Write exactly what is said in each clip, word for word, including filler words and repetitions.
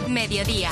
Mediodía.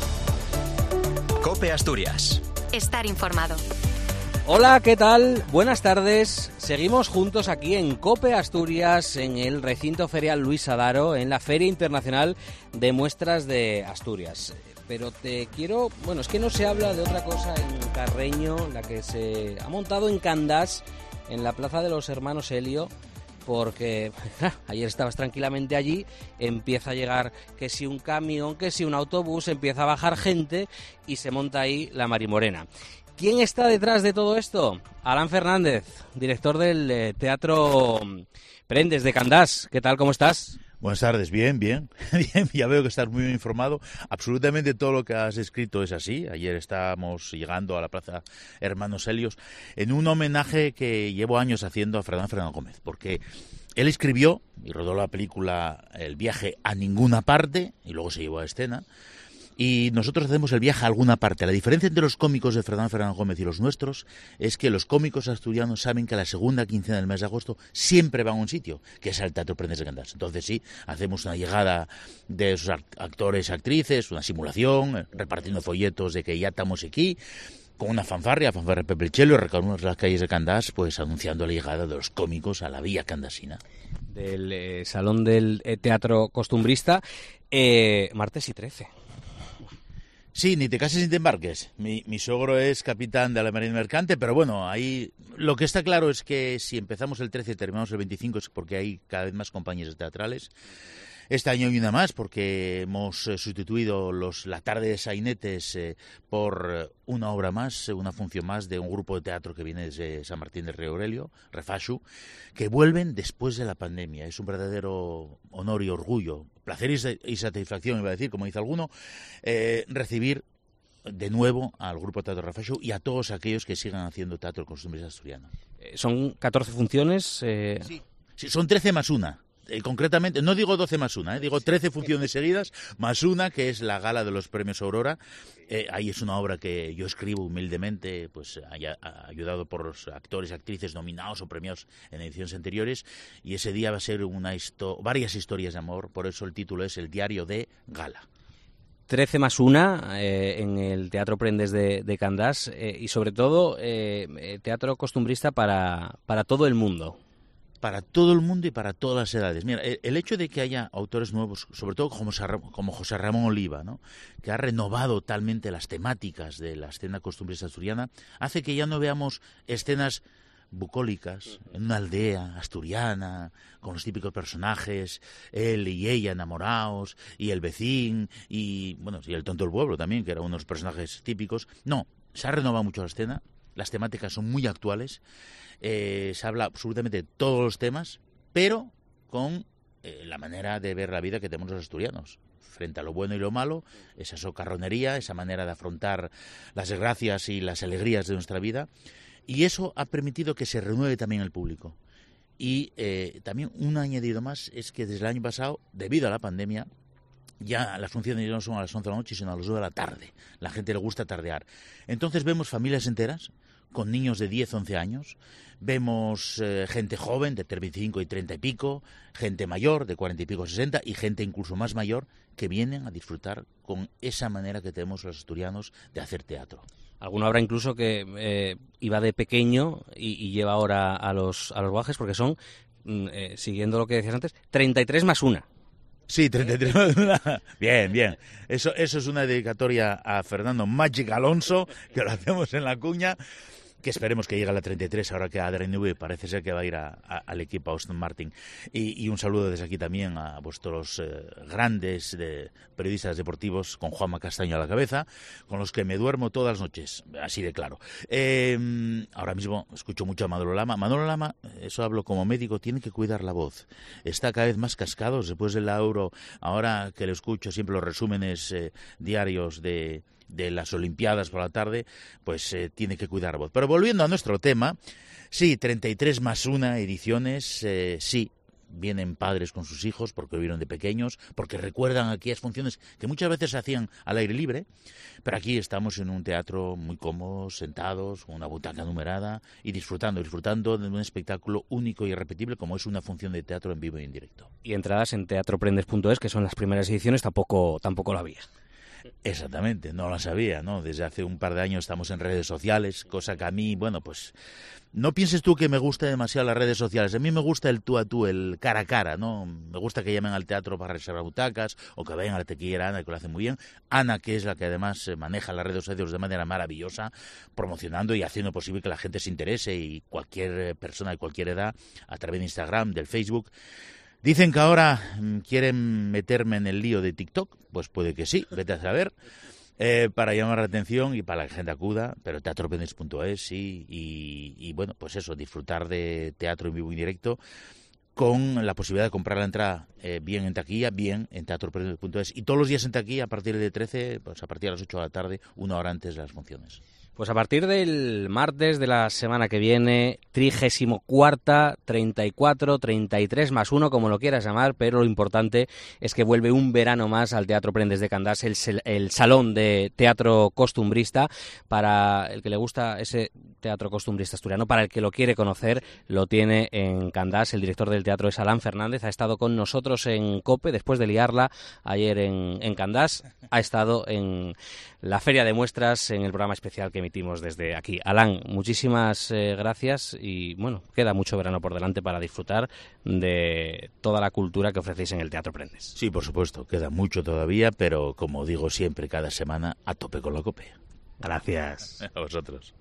COPE Asturias. Estar informado. Hola, ¿qué tal? Buenas tardes. Seguimos juntos aquí en COPE Asturias, en el recinto ferial Luis Adaro, en la Feria Internacional de Muestras de Asturias. Pero te quiero... Bueno, es que no se habla de otra cosa en Carreño, la que se ha montado en Candás, en la Plaza de los Hermanos Helio, porque ja, ayer estabas tranquilamente allí, empieza a llegar que si un camión, que si un autobús, empieza a bajar gente y se monta ahí la Marimorena. ¿Quién está detrás de todo esto? Alan Fernández, director del eh, Teatro Prendes de Candás. ¿Qué tal? ¿Cómo estás? Buenas tardes, bien, bien, bien, ya veo que estás muy bien informado. Absolutamente todo lo que has escrito es así. Ayer estábamos llegando a la Plaza Hermanos Helios en un homenaje que llevo años haciendo a Fernán Fernández Gómez, porque él escribió y rodó la película El viaje a ninguna parte y luego se llevó a escena. Y nosotros hacemos el viaje a alguna parte. La diferencia entre los cómicos de Fernán Fernández Gómez y los nuestros es que los cómicos asturianos saben que a la segunda quincena del mes de agosto siempre van a un sitio, que es el Teatro Prendes de Candás. Entonces sí, hacemos una llegada de esos actores, actrices, una simulación, repartiendo folletos de que ya estamos aquí, con una fanfarria, fanfarria Pepelchelo, y recorremos las calles de Candás, pues anunciando la llegada de los cómicos a la vía candasina. Del eh, Salón del eh, Teatro Costumbrista, eh, martes y trece. Sí, ni te cases ni te embarques. Mi, mi sogro es capitán de la Marina Mercante, pero bueno, ahí lo que está claro es que si empezamos el trece y terminamos el veinticinco es porque hay cada vez más compañías teatrales. Este año hay una más porque hemos eh, sustituido los, la tarde de sainetes eh, por eh, una obra más, eh, una función más de un grupo de teatro que viene desde San Martín del Río Aurelio, Refashu, que vuelven después de la pandemia. Es un verdadero honor y orgullo, placer y, y satisfacción, iba a decir, como dice alguno, eh, recibir de nuevo al grupo Teatro Refashu y a todos aquellos que sigan haciendo teatro costumbrista asturiano. Eh, son catorce funciones. Eh... Sí. Sí, son trece más una. Eh, concretamente, no digo doce más una, eh, digo trece funciones seguidas, más una, que es la gala de los premios Aurora. Eh, ahí es una obra que yo escribo humildemente, pues haya, ayudado por los actores y actrices nominados o premiados en ediciones anteriores, y ese día va a ser una histo- varias historias de amor, por eso el título es El diario de Gala. trece más una eh, en el Teatro Prendes de, de Candás eh, y sobre todo eh, teatro costumbrista para, para todo el mundo. Para todo el mundo y para todas las edades. Mira, el hecho de que haya autores nuevos, sobre todo como, como José Ramón Oliva, ¿no?, que ha renovado totalmente las temáticas de la escena costumbrista asturiana, hace que ya no veamos escenas bucólicas en una aldea asturiana con los típicos personajes, él y ella enamorados, y el vecín, y bueno, y el tonto del pueblo también, que era uno de los personajes típicos. No, se ha renovado mucho la escena, las temáticas son muy actuales. Eh, se habla absolutamente de todos los temas, pero con eh, la manera de ver la vida que tenemos los asturianos, frente a lo bueno y lo malo, esa socarronería, esa manera de afrontar las desgracias y las alegrías de nuestra vida, y eso ha permitido que se renueve también el público. Y eh, también un añadido más es que desde el año pasado, debido a la pandemia, ya las funciones ya no son a las once de la noche, sino a las dos de la tarde. La gente le gusta tardear. Entonces vemos familias enteras con niños de diez, once años, vemos eh, gente joven de veinticinco y treinta y pico, gente mayor de cuarenta y pico, sesenta, y gente incluso más mayor que vienen a disfrutar con esa manera que tenemos los asturianos de hacer teatro. Alguno habrá incluso que eh, iba de pequeño y, y lleva ahora a los, a los guajes, porque son, eh, siguiendo lo que decías antes, treinta y tres más una. Sí, treinta y tres más una. Bien, bien. Eso, eso es una dedicatoria a Fernando Magic Alonso, que lo hacemos en la cuña, que esperemos que llegue a la treinta y tres, ahora que Adrien Newey parece ser que va a ir a, a, al equipo Aston Martin. Y, y un saludo desde aquí también a vuestros eh, grandes de, periodistas deportivos, con Juanma Castaño a la cabeza, con los que me duermo todas las noches, así de claro. Eh, ahora mismo escucho mucho a Manolo Lama. Manolo Lama, eso hablo como médico, tiene que cuidar la voz. Está cada vez más cascado después del Euro. Ahora que le escucho siempre los resúmenes eh, diarios de... de las Olimpiadas por la tarde, pues eh, tiene que cuidar la voz. Pero volviendo a nuestro tema, sí, treinta y tres más una ediciones, eh, sí, vienen padres con sus hijos porque vivieron de pequeños, porque recuerdan aquellas funciones que muchas veces se hacían al aire libre, pero aquí estamos en un teatro muy cómodos, sentados, con una butaca numerada y disfrutando, disfrutando de un espectáculo único y irrepetible como es una función de teatro en vivo y en directo. Y entradas en teatro prendes punto es, que son las primeras ediciones, tampoco, tampoco lo había. Exactamente, no lo sabía, ¿no? Desde hace un par de años estamos en redes sociales, cosa que a mí, bueno, pues no pienses tú que me gusta demasiado las redes sociales. A mí me gusta el tú a tú, el cara a cara, ¿no? Me gusta que llamen al teatro para reservar butacas o que vayan a la taquillera Ana, que lo hace muy bien. Ana, que es la que además maneja las redes sociales de manera maravillosa, promocionando y haciendo posible que la gente se interese, y cualquier persona de cualquier edad, a través de Instagram, del Facebook. Dicen que ahora quieren meterme en el lío de TikTok, pues puede que sí, vete a saber, eh, para llamar la atención y para que la gente acuda, pero teatro prendes punto es, sí, y, y bueno, pues eso, disfrutar de teatro en vivo y directo, con la posibilidad de comprar la entrada eh, bien en taquilla, bien en teatro prendes punto es, y todos los días en taquilla a partir de trece, pues a partir de las ocho de la tarde, una hora antes de las funciones. Pues a partir del martes de la semana que viene, trigésimo cuarta, treinta y cuatro, treinta y tres más uno, como lo quieras llamar, pero lo importante es que vuelve un verano más al Teatro Prendes de Candás, el, el salón de teatro costumbrista. Para el que le gusta ese teatro costumbrista asturiano, para el que lo quiere conocer, lo tiene en Candás. El director del teatro es Alán Fernández, ha estado con nosotros en COPE, después de liarla ayer en, en Candás, ha estado en la Feria de Muestras, en el programa especial que emitimos desde aquí. Alán, muchísimas eh, gracias, y bueno, queda mucho verano por delante para disfrutar de toda la cultura que ofrecéis en el Teatro Prendes. Sí, por supuesto, queda mucho todavía, pero como digo siempre, cada semana a tope con la COPE. Gracias. A vosotros.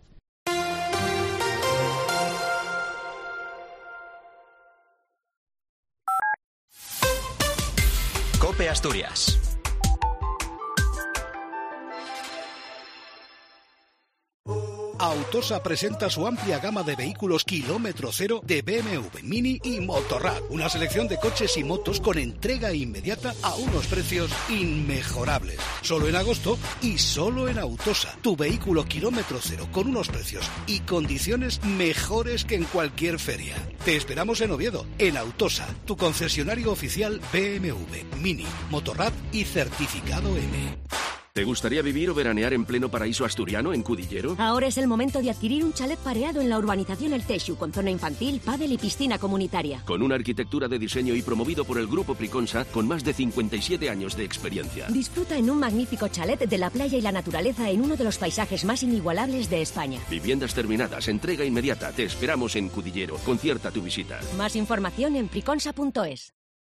COPE Asturias. Autosa presenta su amplia gama de vehículos kilómetro cero de B M W, Mini y Motorrad. Una selección de coches y motos con entrega inmediata a unos precios inmejorables. Solo en agosto y solo en Autosa. Tu vehículo kilómetro cero con unos precios y condiciones mejores que en cualquier feria. Te esperamos en Oviedo, en Autosa, tu concesionario oficial B M W, Mini, Motorrad y certificado M. ¿Te gustaría vivir o veranear en pleno paraíso asturiano en Cudillero? Ahora es el momento de adquirir un chalet pareado en la urbanización El Texu, con zona infantil, pádel y piscina comunitaria. Con una arquitectura de diseño y promovido por el Grupo Priconsa, con más de cincuenta y siete años de experiencia. Disfruta en un magnífico chalet de la playa y la naturaleza en uno de los paisajes más inigualables de España. Viviendas terminadas, entrega inmediata. Te esperamos en Cudillero. Concierta tu visita. Más información en priconsa punto es.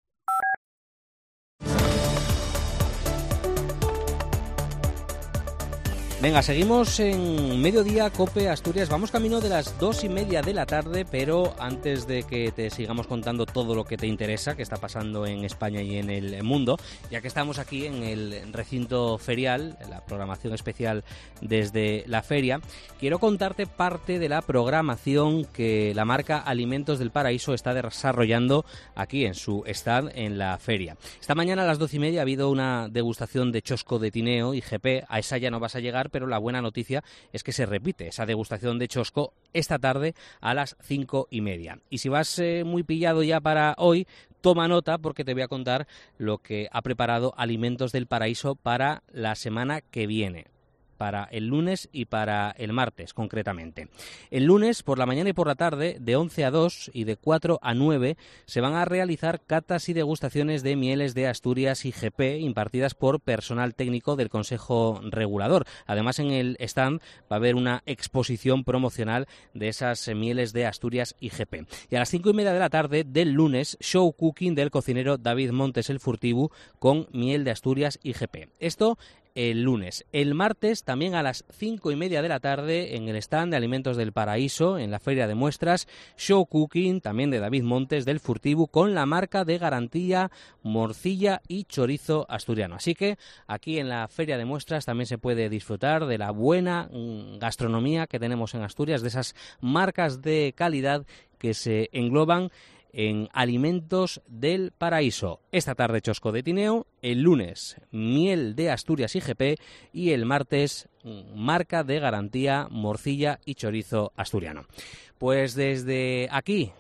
Venga, seguimos en Mediodía COPE Asturias. Vamos camino de las dos y media de la tarde, pero antes de que te sigamos contando todo lo que te interesa, que está pasando en España y en el mundo, ya que estamos aquí en el recinto ferial, la programación especial desde la feria, quiero contarte parte de la programación que la marca Alimentos del Paraíso está desarrollando aquí en su stand en la feria. Esta mañana a las doce y media ha habido una degustación de chosco de tineo y G P. A esa ya no vas a llegar, pero la buena noticia es que se repite esa degustación de chosco esta tarde a las cinco y media. Y si vas eh, muy pillado ya para hoy, toma nota, porque te voy a contar lo que ha preparado Alimentos del Paraíso para la semana que viene, para el lunes y para el martes concretamente. El lunes por la mañana y por la tarde, de once a dos y de cuatro a nueve, se van a realizar catas y degustaciones de mieles de Asturias y G P impartidas por personal técnico del Consejo Regulador. Además, en el stand va a haber una exposición promocional de esas mieles de Asturias y G P. Y a las cinco y media de la tarde del lunes, show cooking del cocinero David Montes el Furtibu con miel de Asturias y G P. Esto el lunes. El martes, también a las cinco y media de la tarde, en el stand de Alimentos del Paraíso, en la Feria de Muestras, show cooking, también de David Montes del Furtibu, con la marca de garantía morcilla y chorizo asturiano. Así que aquí en la Feria de Muestras también se puede disfrutar de la buena gastronomía que tenemos en Asturias, de esas marcas de calidad que se engloban en Alimentos del Paraíso. Esta tarde chosco de tineo, el lunes miel de Asturias y G P y el martes marca de garantía morcilla y chorizo asturiano. Pues desde aquí,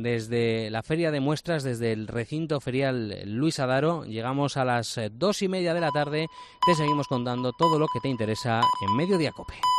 desde la Feria de Muestras, desde el recinto ferial Luis Adaro, llegamos a las dos y media de la tarde. Te seguimos contando todo lo que te interesa en Mediodía COPE.